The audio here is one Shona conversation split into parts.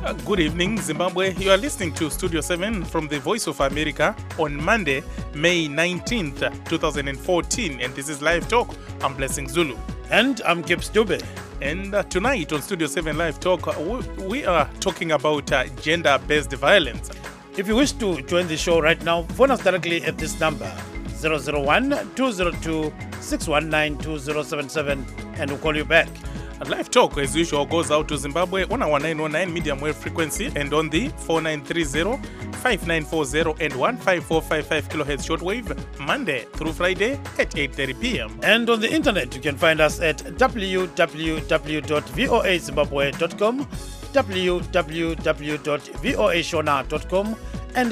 Good evening, Zimbabwe. You are listening to Studio 7 from the Voice of America on Monday, May 19th, 2014. And this is Live Talk. I'm Blessing Zulu. And I'm Gibbs Dube. And tonight on Studio 7 Live Talk, we are talking about gender-based violence. If you wish to join the show right now, phone us directly at this number, 001-202-619-2077, and we'll call you back. Live Talk, as usual, goes out to Zimbabwe on our 909 medium wave frequency and on the 4930, 5940 and 15455 kilohertz shortwave, Monday through Friday at 8:30 p.m. And on the internet, you can find us at www.voazimbabwe.com, www.voashona.com, and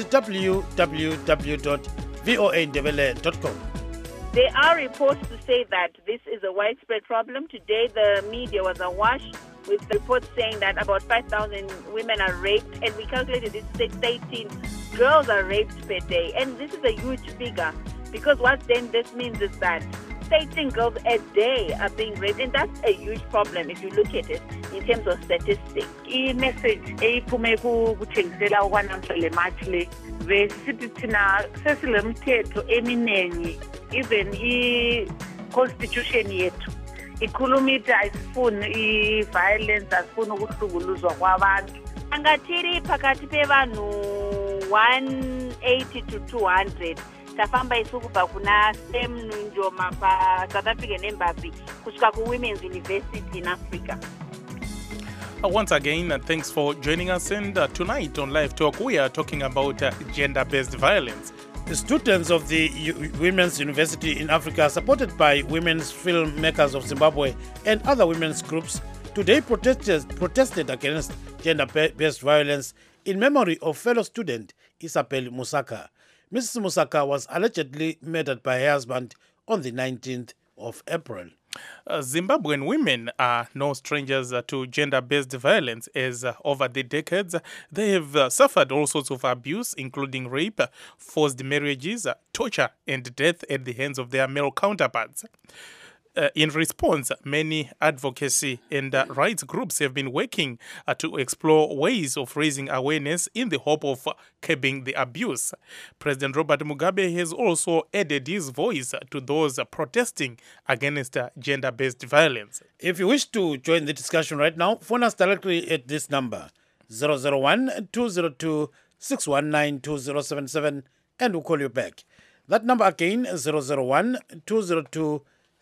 www.voandebele.com. There are reports to say that this is a widespread problem. Today, the media was awash with reports saying that about 5,000 women are raped, and we calculated this 18 girls are raped per day. And this is a huge figure, because what then this means is that 18 girls a day are being raped, and that's a huge problem if you look at it in terms of statistics. I-message eyiphume kuthengisela okwanamhla le March le besithi thina sesilemthetho eminingi, even i-constitution yethu ikhuluma ithi ayisifuni i-violence, asifuni ukuhlukuluzwa kwabantu. Angatiri phakathi pevanhu 180 to 200 tafamba isukubva kuna STEM Njoma pa South African Embassy kusvika ku-Women's University in Africa. Once again, thanks for joining us. And tonight on Live Talk, we are talking about gender-based violence. The students of the Women's University in Africa, supported by Women's Filmmakers of Zimbabwe and other women's groups, today protested against gender-based violence in memory of fellow student Isabel Musaka. Mrs. Musaka was allegedly murdered by her husband on the 19th of April. Zimbabwean women are no strangers to gender-based violence, as over the decades they have suffered all sorts of abuse, including rape, forced marriages, torture and death at the hands of their male counterparts. In response, many advocacy and rights groups have been working to explore ways of raising awareness in the hope of curbing the abuse. President Robert Mugabe has also added his voice to those protesting against gender-based violence. If you wish to join the discussion right now, phone us directly at this number, 001-202-619-2077, and we'll call you back. That number again, 001-202-619-2077.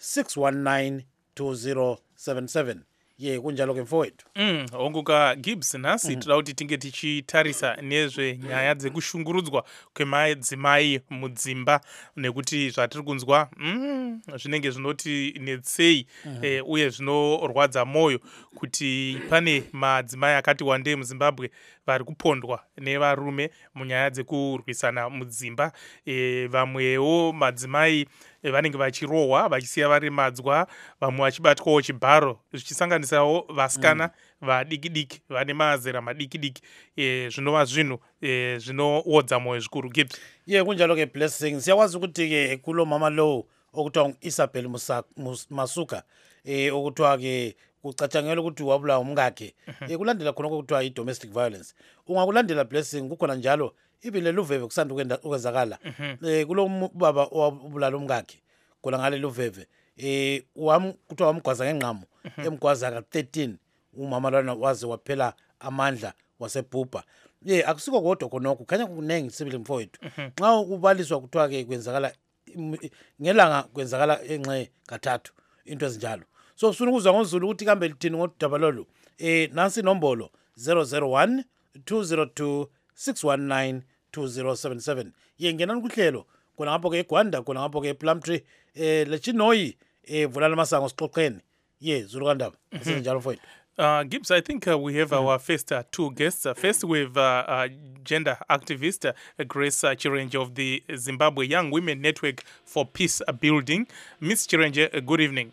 Ye kunjalo ke mfowethu. Onguka Gibbs nasi tida kuti tinge tichitarisa nezve nyaya dzekushungurudzwa kwemadzimai mudzimba, nekuti zvatiri kunzwa zvinenge zvinoti netsei uye zvinorwadza moyo kuti pane madzimai akati wandei muZimbabwe vari kupondwa nevarume munyaya dzekurwisana mudzimba. Vamwewo madzimai vanenge vachirohwa vachisiya varemadzwa, vamwe vachibatwawo chibharo, zvichisanganisawo vasikana vadiki-diki vane mazera madiki-diki. Zvinova zvinhu zvinoodza moyo zvikuru. Gibbs. Ye kunjalo ke Blessing, siyakwazi ukuthi ke kulo mama lo okuthiwa Isabel Masuka okuthiwa ke kucatshangela ukuthi wabulawa umkakhe, kulandela khona okuthiwa i-domestic violence. Ungakulandela Blessing, kukhona njalo ibile luveve kusanda ukwenzakala kulo baba owabulala umkakhe khona ngale luveve kuthiwa wamgwaza ngengqamo, emgwaza ka-13 umama lwana waze waphela amandla wasebhubha. Akusiko kodwa khonokho, khanya kunengi sibili mfowethu. Nxa ubaliswa kuthiwa ke kwenzakala ngelanga, kwenzakala enxe kathathu into ezinjalo. So sifuna ukuzwa ngoZulu ukuthi kambe lithini ngodaba lolu. Nansi inombolo 001-202-619-2077. Yengenani kuhlelo khona ngapho ke eGwanda, khona ngapho ke ePlumtree, lechinoyi vulala masango sixoxeni. Zulu kandaba senjalo mfowethu. Gibbs, I think we have our first two guests. First, we have gender activist Grace Chirenje of the Zimbabwe Young Women Network for Peace Building. Ms. Chirenje, good evening.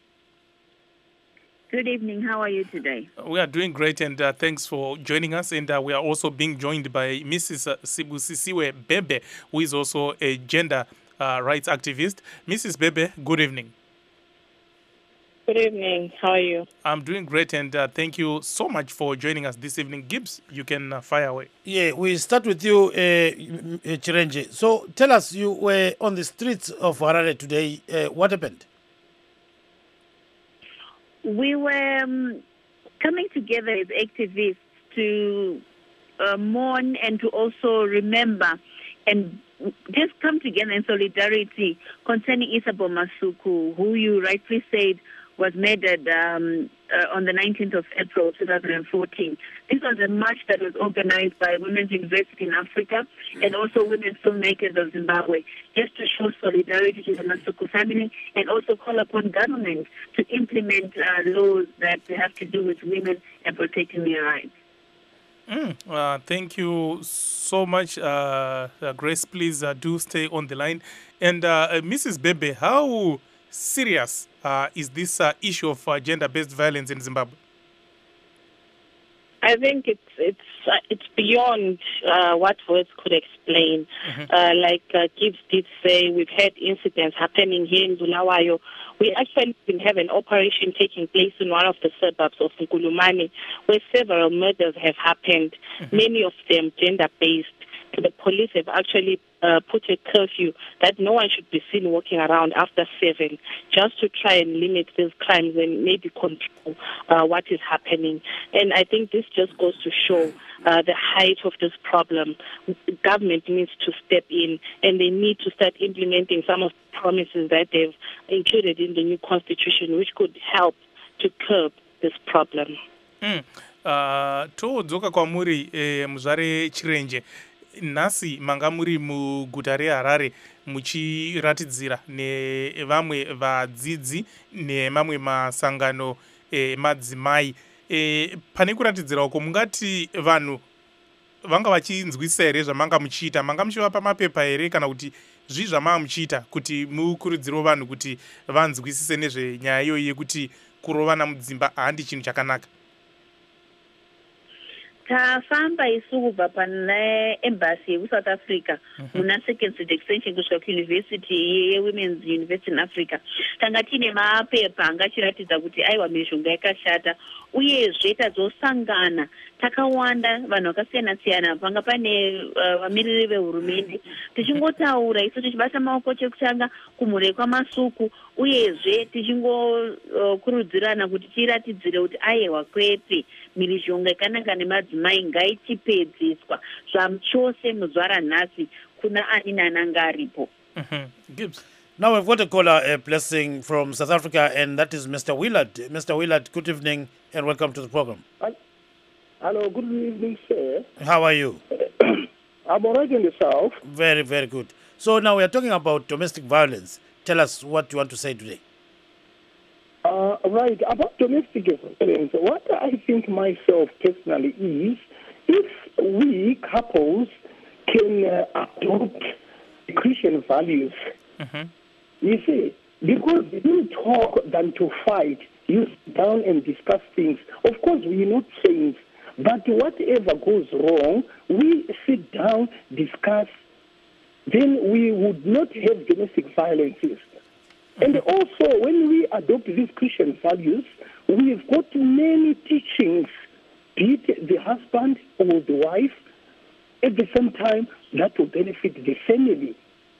Good evening. How are you today? We are doing great, and thanks for joining us. And we are also being joined by Mrs. Sibusisiwe Bebe, who is also a gender rights activist. Mrs. Bebe, good evening. Good evening. How are you? I'm doing great, and thank you so much for joining us this evening. Gibbs, you can fire away. Yeah, we start with you, Chirenje. So tell us, you were on the streets of Harare today. What happened? We were coming together as activists to mourn and to also remember and just come together in solidarity concerning Isabel Masuku, who you rightly said was murdered on the 19th of April 2014. This was a march that was organized by Women's University in Africa and also Women Filmmakers of Zimbabwe, just to show solidarity to the Masuku family and also call upon government to implement laws that have to do with women and protecting their rights. Thank you so much, Grace. Please do stay on the line. And Mrs. Bebe, how serious is this issue of gender-based violence in Zimbabwe? I think it's beyond what words could explain. Like Gibbs did say, we've had incidents happening here in Bulawayo. We actually have an operation taking place in one of the suburbs of Nkulumane, where several murders have happened, many of them gender-based. The police have actually put a curfew that no one should be seen walking around after 7, just to try and limit these crimes and maybe control what is happening. And I think this just goes to show the height of this problem. The government needs to step in, and they need to start implementing some of the promises that they've included in the new constitution, which could help to curb this problem. Todzoka kwamuri muzvare Chirenje. Nhasi manga muri muguta reHarare muchiratidzira nevamwe vadzidzi nemamwe masangano madzimai. Pane kuratidzira uko mungati vanhu vanga vachinzwisa here zvamanga muchiita? Manga muchivapa mapepa here kana kuti zvii zvamanga muchiita kuti mukurudzirewo vanhu kuti vanzwisise nezvenyaya iyoyi yekuti kurovana mudzimba handi chinhu chakanaka? Tafamba isu kubva pane embassy yeSouth Africa muna second street extension kusvika kuuniversity yeWomen's University in Africa. Tanga tine mapepa angachiratidza kuti aiwa mishonga yakashata, uyezve tadzosangana takawanda vanhu vakasiyana-siyana, panga pane vamiriri vehurumende, tichingotaura isu tichibata maoko chekutanga kumhuri kwaMasuku, uyezve tichingokurudzirana kuti tiratidzire kuti aiwa kwete mhirizhonga yakananga nemadzimai ngaitipedziswa zvachose muzuva ranhasi kuna ani naananga aripo. Gibbs. Now we've got a caller, a blessing from South Africa, and that is Mr. Willard. Mr. Willard, good evening and welcome to the program. Hello, good evening, sir. How are you? I'm all right in the South. Very, very good. So now we are talking about domestic violence. Tell us what you want to say today. Right, about domestic violence, what I think myself personally is, if we couples can adopt Christian values, you see, because we don't talk than to fight, you sit down and discuss things. Of course, we are not saints, but whatever goes wrong, we sit down, discuss, then we would not have domestic violences. And also, when we adopt these Christian values, we've got many teachings, be it the husband or the wife, at the same time, that will benefit the family.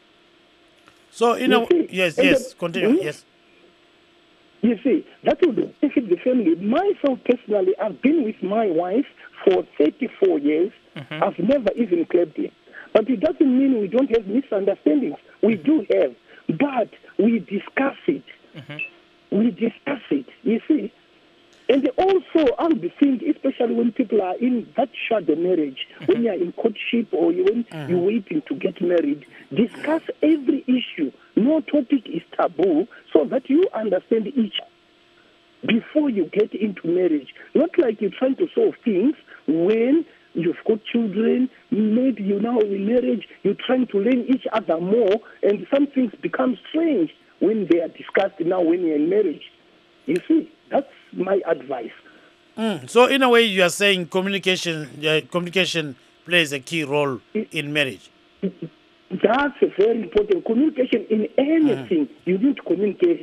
So, continue, yes. You see, that will benefit the family. Myself, personally, I've been with my wife for 34 years. I've never even clapped it. But it doesn't mean we don't have misunderstandings. We do have. But we discuss it. We discuss it, you see. And also, I'll be thinking, especially when people are in that shadow marriage, when you're in courtship or when you're waiting to get married, discuss every issue. No topic is taboo, so that you understand each before you get into marriage. Not like you're trying to solve things when you've got children, maybe you're now in marriage, you're trying to learn each other more, and some things become strange when they are discussed now when you're in marriage. You see, that's my advice. So in a way, you are saying communication plays a key role in marriage. That's very important. Communication in anything, you need to communicate.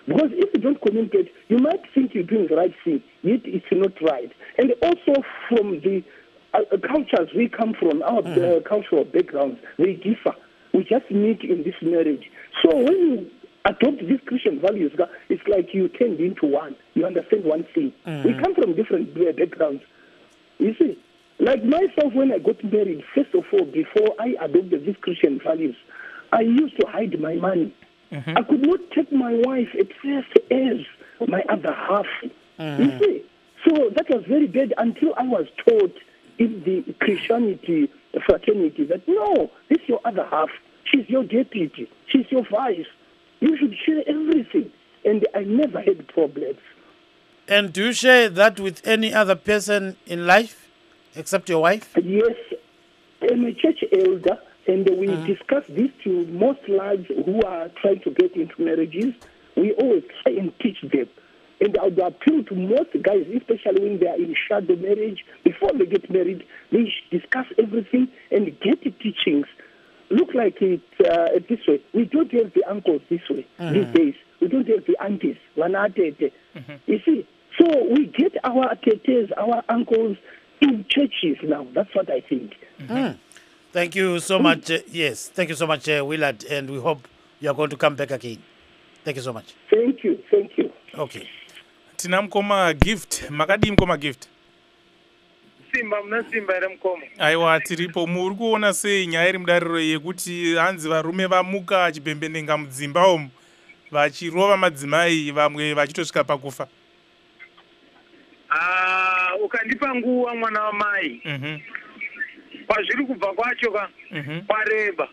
Because if you don't communicate, you might think you're doing the right thing, yet it's not right. And also from the cultures we come from, our cultural backgrounds, they differ. We just meet in this marriage. So when you adopt these Christian values, it's like you turned into one. You understand one thing. We come from different backgrounds. You see, like myself, when I got married, first of all, before I adopted these Christian values, I used to hide my money. I could not take my wife at first as my other half. You see, so that was very bad until I was taught in the Christianity fraternity that no, this is your other half. She's your deputy. She's your vice. You should share everything. And I never had problems. And do you share that with any other person in life except your wife? Yes, I'm a church elder. And we discuss this to most lads who are trying to get into marriages. We always try and teach them. And I would appeal to most guys, especially when they are in shadow marriage, before they get married, they discuss everything and get the teachings. Look like it this way. We don't have the uncles this way these days. We don't have the aunties. You see, so we get our tetes, our uncles in churches now. That's what I think. Thank you so much. Yes, thank you so much, Willard, and we hope you are going to come back again. Thank you so much. Thank you. Okay. Tina mukoma gift, makadi mukoma gift. Simba mna simba ere mukoma. Aiwa tiripo muri kuona sei nyaya iri mudariro yekuti hanzi varume vamuka chipembenenga mudzimba umu vachirova madzimai vamwe vachitosvika pakufa. Ukandipa nguva mwana wamai. Pazviri kubva kwacho kwareba.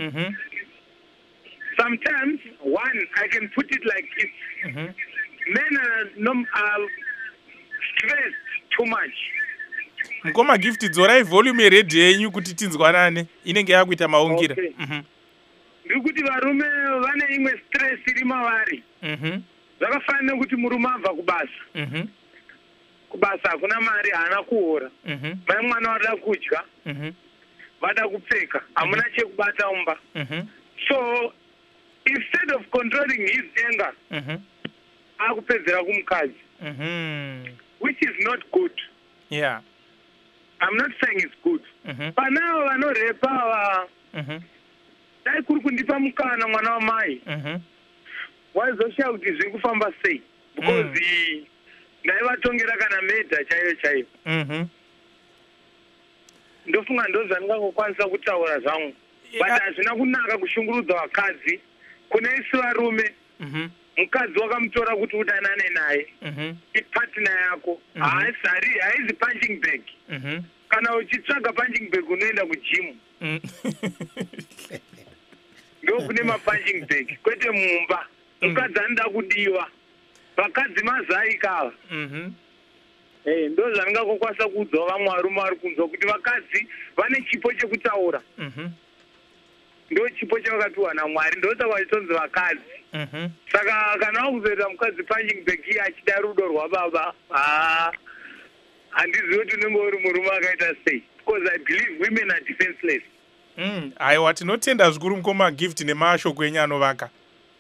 Sometimes I can put it like this. Men are stressed too much. Mukoma gift dzorai volume yeredhi yenyu kuti tinzwanane inenge yakuita maungira. Ndikuti varume vane imwe stress iri mavari. Zvakafanira kuti murume abva kubasa. Kubasa hakuna mari, haana kuhora. Mai mwana vada kudya, vada kupfeka, hamuna chekubata umba. So instead of controlling his anger, akupedzera kumukadzi, which is not good. Yeah. I'm not saying it's good. Panavo vanorepa dai kuri kundipa mukana mwana wamai. Waizoshaya kuti zviri kufamba sei? Because ndaivatongera kana medha chaiyo. Ndofunga ndozvandingangokwanisa kutaura zvangu. But hazvina kunaka kushungurudza vakadzi. Kune isi varume, mukadzi wakamutora kuti udanane naye, ipartner yako, haizi punching bag. Kana uchitsvaga punching bag unoenda kujimu. Ndokune mapunching bag, kwete mumba. Mukadzi anoda kudiwa. Vakadzi mazai kava. Ndo zvandingangokwanisa kuudza vamwe varume vari kunzwa kuti vakadzi vane chipo chekutaura. Ndo chipo chavakapiwa naMwari, ndosaka vachitonzi vakadzi. Saka kana wakuzoita mukadzi punching bag iye achida rudo rwababa, handizivi kuti unenge uri murume akaita sei. Because I believe women are defenseless. Aiwa tinotenda zvikuru mukoma gift nemashoko enyu anovaka.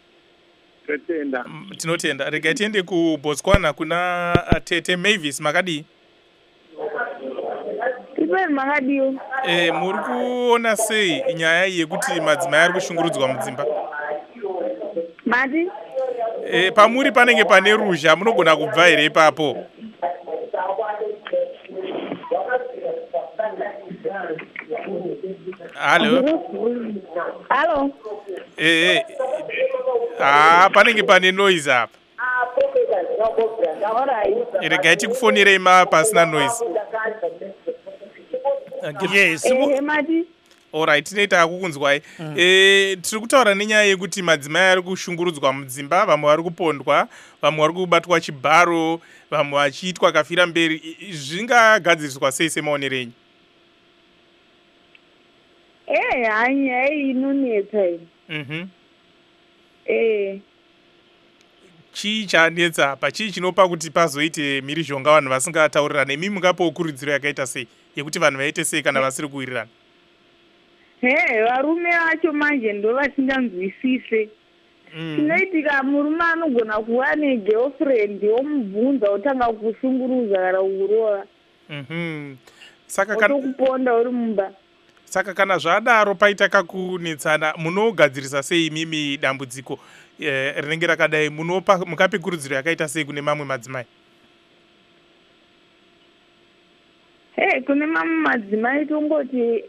Tinotenda. Regai tiende kuBotswana kuna Tete Mavis, makadii? Makadiwo. Muri kuona sei nyaya yekuti madzimai ari kushungurudzwa mudzimba? Mati? Pamuri panenge pane ruzha, munogona kubva here ipapo? Halo? Halo? Panenge pane noise apa. Regai tikufonerei pasina noise. Yes. Alright, tinoita kukunzwai. Tiri kutaura nenyaya yekuti madzimai ari kushungurudzwa mudzimba, vamwe vari kupondwa, vamwe vari kubatwa chibharo, vamwe vachiitwa kafira mberi. Zvingagadziriswa sei semaonero enyu? Inonetsa. Chii chanetsa apa? Chii chinopa kuti pazoite mhirizhonga vanhu vasingataurirane? Imi mungapawo ukurudziro yakaita sei yekuti vanhu vaite sei kana vasiri kuwirirana? Varume vacho manje ndo vasinganzwisise. chinoitika murume anogona kuva negirlfriend womubvunza utanga kushunguruza kana kurova saka otokuponda uri mumba. Saka kana zvadaro paita kakunetsana munogadzirisa sei mimi dambudziko rinenge rakadai mukapi kurudziro yakaita sei kune mamwe madzimai? Kune mamwe madzimai tongoti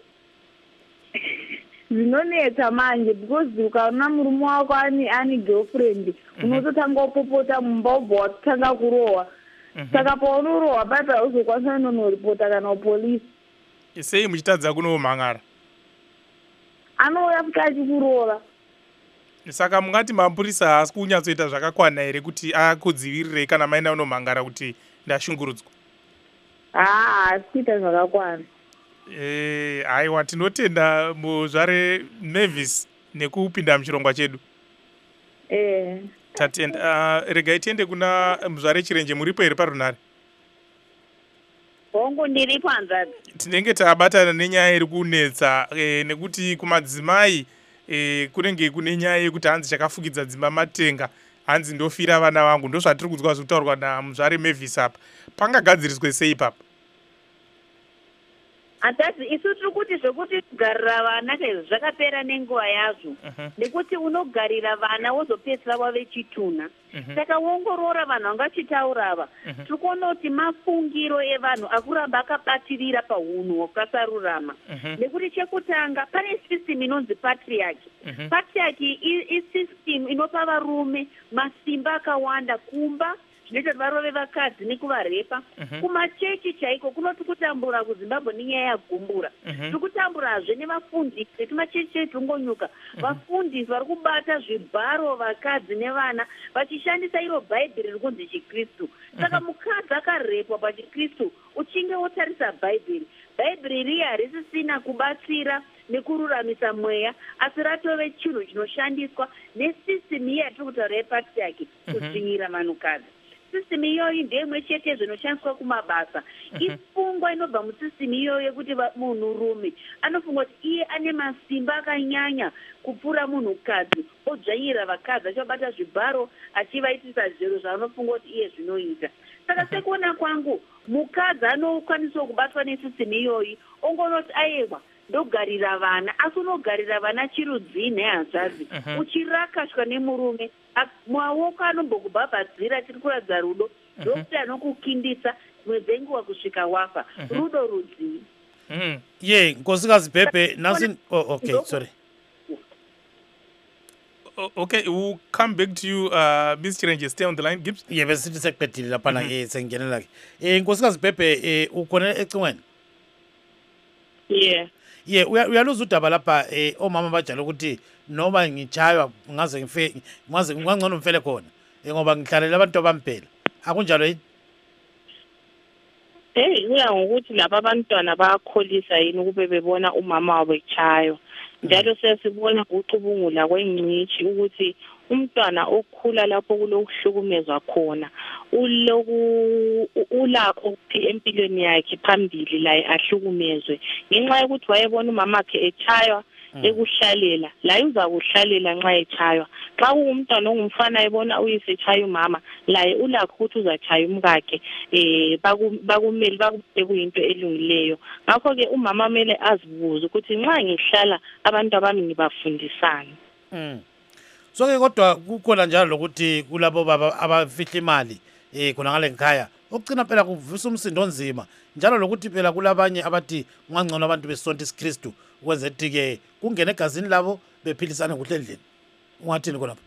zvinonetsa manje because ukaona murume wako ani girlfriend unototanga upopota mumba ubva watotanga kurohwa. Saka paunorohwa paipa hauzokwanisa nonoripota kana upolisi. Sei muchitadza kunomhangara? Anouya fuka achikurova. Saka mungati mapurisa haasi kunyatsoita zvakakwana here kuti akudzivirirei kana maenda unomhangara kuti ndashungurudzwa? Haasi kuita zvakakwana. Haiwa, tinotenda muzvare Mavis nekupinda muchirongwa chedu. Tatenda. Regai tiende kuna muzvare Chirenje. Muripo here parunhare? Hongu ndiripo hanzvadzi. Tinenge tabatana nenyaya iri kunetsa nekuti kumadzimai kunenge kune nyaya yekuti hanzi chakafukidza dzimba matenga, hanzi ndofira vana vangu. Ndozvatiri kunzwa zvekutaurwa namuzvare Mavis apa. Pangagadziriswe sei papa? Hanzvadzi, isu tiri kuti zvekuti kugarira vana zvakapera nenguva yazvo. Nekuti unogarira vana wozopedzisa wave chituna. Saka wongorora vanhu vangachitaura ava. Tiri kuona kuti mafungiro evanhu akuramba akabatirira paunhu hwakasarurama. Nekuti chekutanga pane system inonzi patriarchy. Patriarchy isystem inopa varume masimba akawanda kumba zvinoita kuti varove vakadzi nekuvarepa. Kumachechi chaiko kunoti kutambura kuZimbabwe nenyaya yagumbura. Tiri kutamburazve nevafundisi vekumachechi etungonyuka. Vafundisi vari kubata zvibharo vakadzi nevana vachishandisa iro bhaibheri rikunzi chikristu. Saka mukadzi akarepwa pachikristu uchinge wotarisa bhaibheri, bhaibheri riya harisisina kubatsira nekururamisa mweya, asi ratove chinhu chinoshandiswa nesisitemu iya yatiri kutaura yepatriarchy kudzvinyira vanhukadzi. Sisitemu iyoyi ndeimwe chete zvinoshandiswa kumabasa. Ifungwa inobva musisitemu iyoyo yekuti munhurume anofunga kuti iye ane masimba akanyanya kupfuura munhukadzi, odzvanyira vakadzi achibata zvibharo achivaitisa zviro zvaanofunga kuti iye zvinoita. Saka sekuona kwangu mukadzi anokwanisa kubatwa nesisitemu iyoyi ongonoti aiwa ndogarira vana, asi unogarira vana chirudzii hanzvadzi. Uchirakashwa nemurume maoko anombokubhabhadzira tiri kuradza rudo ndokuti anokukindisa dzimwe dzenguva kusvika wafa. Rudo rudzii? Nkosikazi Pepe nasi okay, sorry. Okay, we'll come back to you, Ms. Chirenje. Stay on the line, Gibbs. Besithi sekuqedile lapha sengenela ke. Nkosikazi Pepe ukhona ecingweni? Uyaluza udaba lapha omama bajala ukuthi noma ngichaywa ngaze ngangcono mfele khona ngoba ngihlalela abantu abamphela. Akunjalo yini? Kuya ngokuthi laba abantwana bayakholisa yini ukube bebona umama wabo echaywa. Njalo sesibona ucubungula kwengcishi ukuthi umntwana okhula lapho kulokuhlukumezwa khona ulakho ukuthi empilweni yakhe phambili la ahlukumezwe ngenxa yokuthi wayebona umama wakhe echaywa ekuhlalela la uzakuhlalela nxa echaywa. Xa umntwana ongumfana ebona uyise echaya umama laye ulakho ukuthi uzachaya umkakhe bakumeli bakubhe kuyinto elungileyo. Ngakho ke umama kumele azibuze ukuthi nxa ngihlala abantu abami ngibafundisana. So ke kodwa kukhona njalo lokuthi kulabo baba abafihla imali khona ngale ngikhaya okucina phela kuvisa umsindo onzima njalo lokuthi phela kulabanye abathi ungangcono abantu besonto isikristu ukwenza ukuthi ke kungena egazini labo bephilisana kuhle endlini. Ungathini khonapho?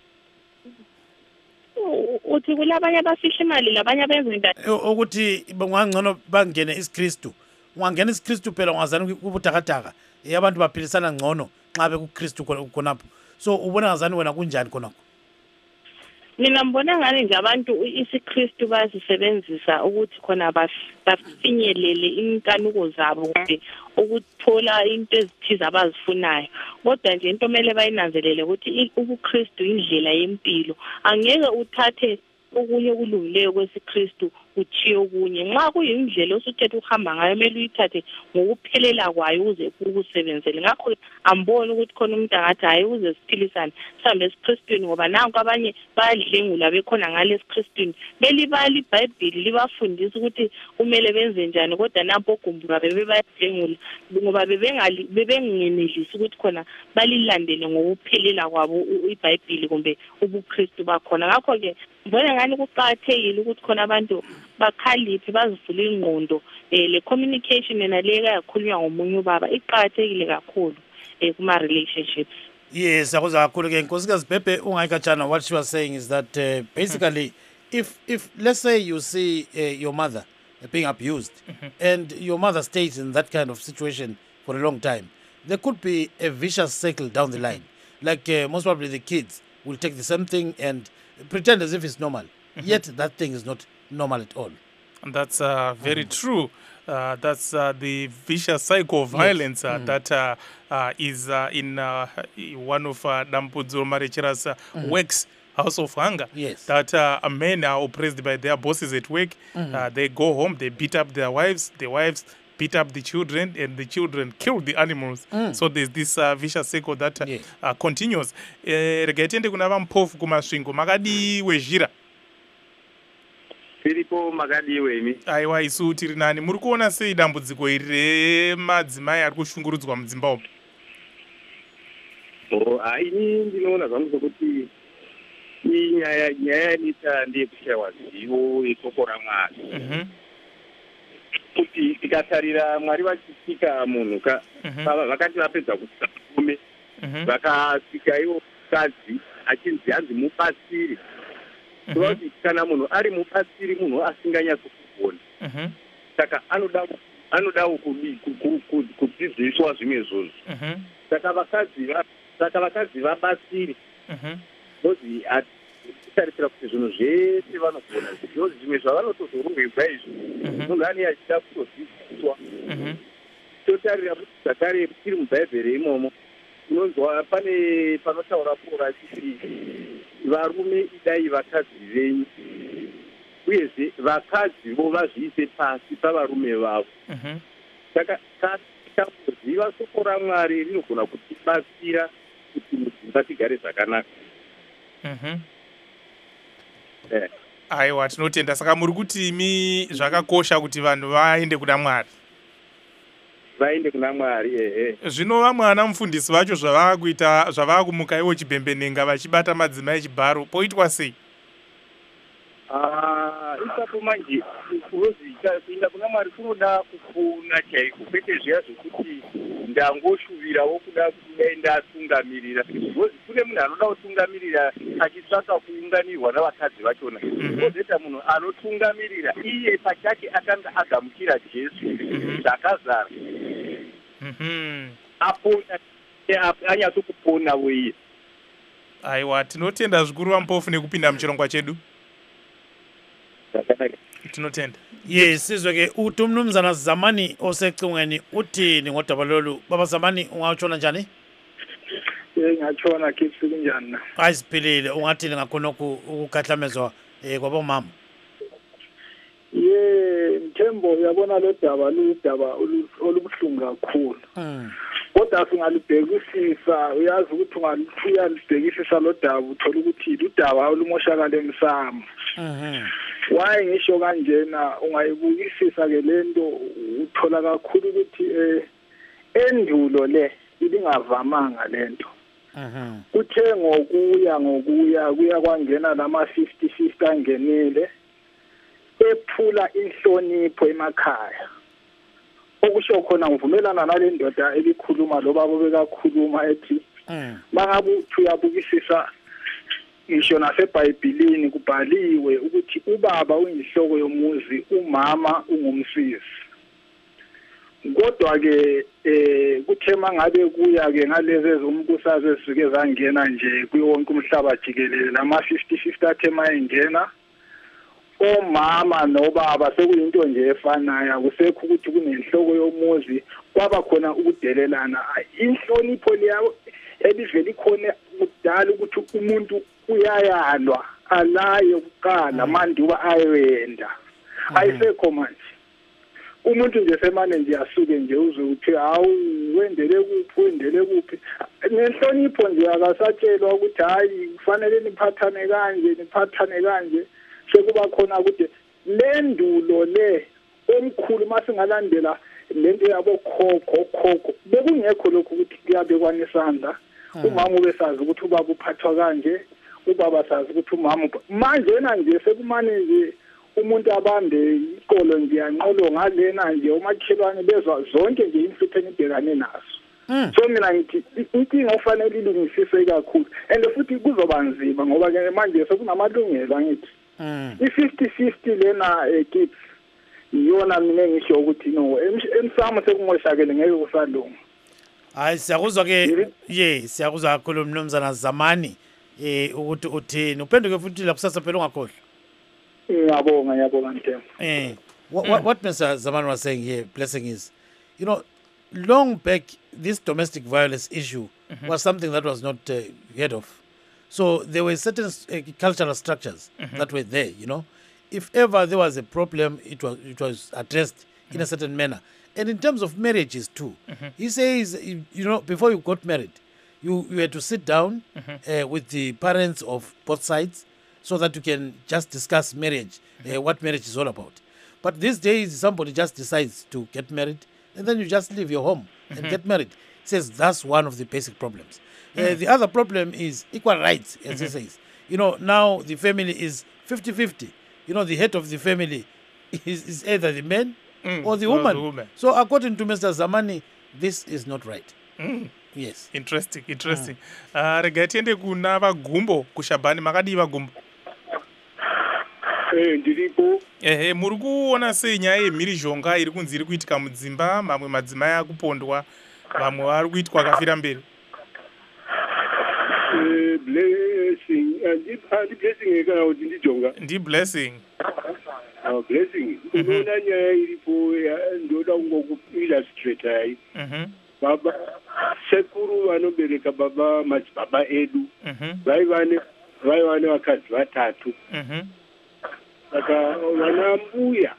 Uthi kulabanye abafihla imali labanye abenza into ukuthi ungangcono bangene isikristu. Ungangena isikristu phela ungazani kubuthakataka abantu baphilisana ngcono nxa bekukristu khonapho. So ubona ngazani wena kunjani khonapho? Mina ngibona ngani nje abantu isikristu basisebenzisa ukuthi khona bafinyelele inkanuko zabo ukuthi ukuthola into ezithize abazifunayo. Kodwa nje into kumele bayinanzelele ukuthi ubuKristu indlela yempilo. Angeke uthathe okunye okulungileyo kwesikristu uchiyo kunye nxa kuyindlela osuthethe uhamba ngayo mele uyithathe ngokuphelela kwayo ukuze ukusebenzele ngakho amboni ukuthi khona umuntu angathi hayi ukuze siphilisane sihambe esiKristwini ngoba nanku abanye bayadlengula bekhona ngale esiKristwini belibala iBhayibhili libafundisa ukuthi kumele benze njani kodwa nampo ogumbuka bebayadlengula ngoba bebengenelisi ukuthi khona balilandele ngokuphelela kwabo iBhayibhili kumbe ubuKristu bakhona ngakho ke mbona ngani kuqakathekile ukuthi khona abantu bakhaliphe bazivule ingqondo le communication enaleka yakhulunywa ngomunye ubaba iqakathekile kakhulu kuma relationships. Yes, akuzwa kakhulu ke Nkosikazi Bhebhe ungayikatshana. What she was saying is that basically if let's say you see your mother being abused and your mother stays in that kind of situation for a long time, there could be a vicious cycle down the line. Like most probably the kids will take the same thing and pretend as if it's normal, yet that thing is not normal at all. And that's very true. That's the vicious cycle of violence that is in one of Dampudzo Marechera's works, House of Hunger. Yes. That men are oppressed by their bosses at work. They go home, they beat up their wives, the wives beat up the children, and the children kill the animals. So there's this vicious cycle that continues. Regetende kuna vampofu kumasvingo makadiwe zhira. Filipo makadiwe imi. Aiwa isu tiri nani. Muri kuona sei dambudziko iri remadzimai ari kushungurudzwa mudzimba umu? Ini ndinoona zvangu sokuti nyaya yanetsa ndeyekushaiwa zivo yesoko raMwari. Kuti tikatarira Mwari vachisika munhu vakati vapedza kusika murume vakasika iwo mukadzi achinzi hanzi mubatsiri. Tova kuti kana munhu ari mubatsiri munhu asinganyatso kugona. Saka anodawo kudzidziswa zvimwe izvozvo. Saka vakadzi vabatsiri ndozi tarisira kuti zvinhu zvese vanogona zvinhu zvimwe zvavanotozorongedzwa izvi munhu ane achida kutodzidziswa. Totarira kuti zvakare tiri muBhaibheri imomo unonzwa pane panotaura Pauro achiti varume idai vakadzi venyu uyezve vakadzi vo vazviise pasi pavarume vavo. Saka tikaziva soko raMwari rinogona kutibatsira kuti mudzimba tigare zvakanaka. Aiwa tinotenda. Saka muri kuti imi zvakakosha kuti vanhu vaende kuna Mwari. Vaende kuna Mwari Zvino vamwe ana mufundisi vacho zvavakuita zvavakumuka iwo chibhembenenga vachibata madzimai echibharo poitwa sei? Ipapo manje kuenda kuna Mwari kunoda kufuna chaiko kwete zviya zvokuti ndangoshuvirawo kuda kudai ndatungamirira. Kune munhu anoda kutungamirira achitsvaka kuunganirwa navakadzi vachona. Kozoita munhu anotungamirira iye pachake akanga agamukira Jesu zvakazara. Apona anyatsokupona weye. Aiwa tinotenda zvikuru vampofu nekupinda muchirongwa chedu. Tinotenda. Yes, sizwe ke uthi umnumzana Zamani osecingweni uthini ngodaba lolu? Baba Zamani ungawutshona njani? Ngiyatshona kithi kunjani na? Ayisiphilile. Ungathini ngakhonokho ukukhathamezwa kwabomama? Mthembo uyabona lo daba ludaba olubuhlungu kakhulu. Kodwa singalibhekisisa uyazi ukuthi ungalibhekisisa lo daba uthola ukuthi ludaba olumoshakala emsamo. Why ngisho kanjena ungayibukisisa ke lento uthola kakhulu ukuthi endulo le ibingavamanga lento. Kuthe ngokuya kwangena lama 50 angenile ephula inhlonipho emakhaya. Okusho khona ngivumelana nale ndoda elikhuluma lo baba bekakhuluma ethi mangabe uyabukisisa ngisho naseBhayibhelini kubhaliwe ukuthi ubaba uyinhloko yomuzi, umama ungumsisi. Kodwa ke kuthe mangabe kuya ke ngalezi ezombusazo ezisuke zangena nje kuwonke umhlaba jikelele lama 50 athe mayengena omama nobaba sekuyinto nje efanayo, akusekho ukuthi kunenhloko yomuzi, kwaba khona ukudelelana. Inhlonipho leyo ebivela ikhona kudala ukuthi umuntu uyayalwa alaye ukuqala manduba ayenda. ayisekho manje umuntu nje semane nje asuke nje uzwe uthi hawu wendele kuphi nenhlonipho nje akasatshelwa ukuthi hayi kufanele niphathane kanje sekuba khona ukuthi lendulo le omkhulu masingalandela lento yabo khokho bekungekho lokho ukuthi kuyabekwana isandla umama ubesazi ukuthi ubaba uphathwa kanje ubaba sazi ukuthi umama manje yena nje sekumane nje umuntu abambe iqolo nje yanqolo ngalena nje umakhelwane bezwa zonke nje imfutho enibhekane nazo so mina ngithi inkinga ufanele ilungisiswe kakhulu and futhi kuzoba nzima ngoba ke manje sekunamalungelo angithi i-50-50 lena kids iyona mina ngisho ukuthi no emsamo sekungoshakele ngeke kusalunga. Hayi siyakuzwa ke siyakuzwa kakhulu mnumzana Zamani ukuthi uthini uphenduke futhi la kusasa phela ungakhohlwa. Ngiyabonga Ntembo. What Mr. Zamani was saying here, Blessing, is, you know, long back this domestic violence issue was something that was not heard of. So there were certain cultural structures that were there, you know. If ever there was a problem, it was addressed in a certain manner. And in terms of marriages too, he says, you know, before you got married, you had to sit down with the parents of both sides so that you can just discuss marriage, what marriage is all about. But these days, somebody just decides to get married, and then you just leave your home and get married. He says that's one of the basic problems. The other problem is equal rights, as he says. You know, now the family is 50-50. You know, the head of the family is either the man or the woman. So according to Mr. Zamani, this is not right. Yes. Interesting. Rega tiende kuna vagumbo kushabani makadi vagumbo. Ndiripo. Muri kuona sei nyaya yemhirizhonga iri kunzi iri kuitika mudzimba, mamwe madzimai akupondwa, vamwe vari kuitwa kafira mberi. Blessing. Ndi blessing kana kuti ndijonga. Ndi blessing. Blessing. Unoona nyaya iripo ndoda kungokuillustrate hai. Baba sekuru vanobereka baba madzibaba edu. Vaiva vakadzi vatatu. Saka vana mbuya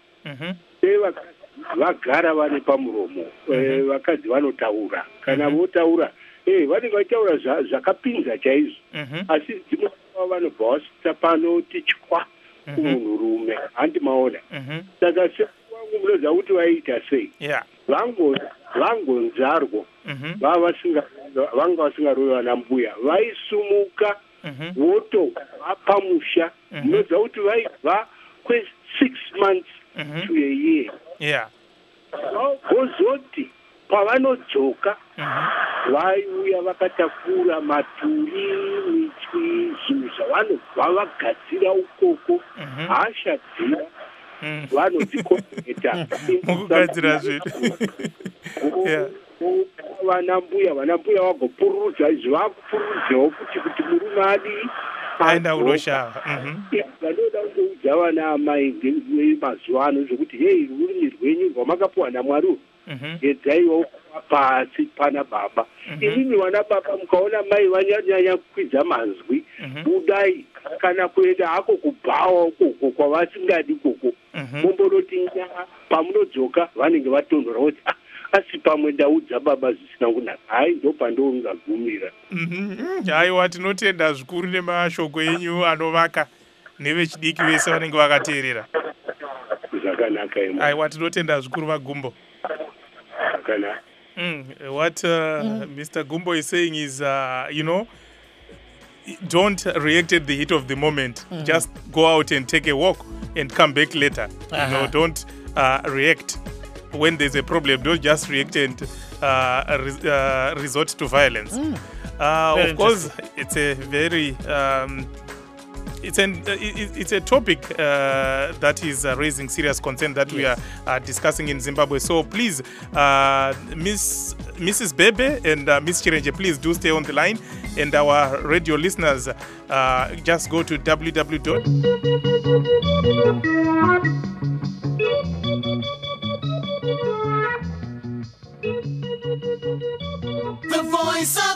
vagara vane pamuromo, vakadzi vanotaura. Kana votaura, vanenge vachitaura zvakapinza chaizvo. Asi dzimwe vanobva vasvitsa pano tichwa kumunhurume, handimaona. Saka sewangu munoziva kuti vaiita sei? Vangonzarwa, vanga vasingarovi vana mbuya, vaisumuka votova musha. Munoziva kuti vaibva 6 months to a year. Vozoti pavanodzoka vaiuya vakatakura maturi, mitwi, zvinhu zvavanobva vagadzira ukoko, hashadzira vanodzikoneta mukugadzira zvinhu. Vana mbuya vagopururudza izvi vakupururudzawo kuti murume adii aenda kunoshava. vanoda kungoudza vana amai mazuva ano zvokuti hei rurimi rwenyu rwamakapuwa naMwari edzaiwo pasi pana baba. Imimi vana baba mukaona mai vanyanya kukwidza mazwi, budai kana kuenda hako kubhawa ukoko kwavasingadi koko, mombonoti pamunodzoka vanenge vatonhora kuti asi pamwe ndaudza baba zvisina kunaka. Hai ndopandongagumira. Haiwa tinotenda zvikuru nemashoko enyu anovaka nevechidiki vese vanenge vakateerera. Zvakanaka imo. Haiwa tinotenda zvikuru vagumbo. Zvakanaka. What Mr. Gumbo is saying is, you know, don't react at the heat of the moment. Just go out and take a walk and come back later. You know, don't react when there's a problem. Don't just react and resort to violence. Of course, it's a very it's a topic that is raising serious concern that we are discussing in Zimbabwe. So please, Mrs. Bebe and Miss Chirenje, please do stay on the line. And our radio listeners, just go to www. The Voice of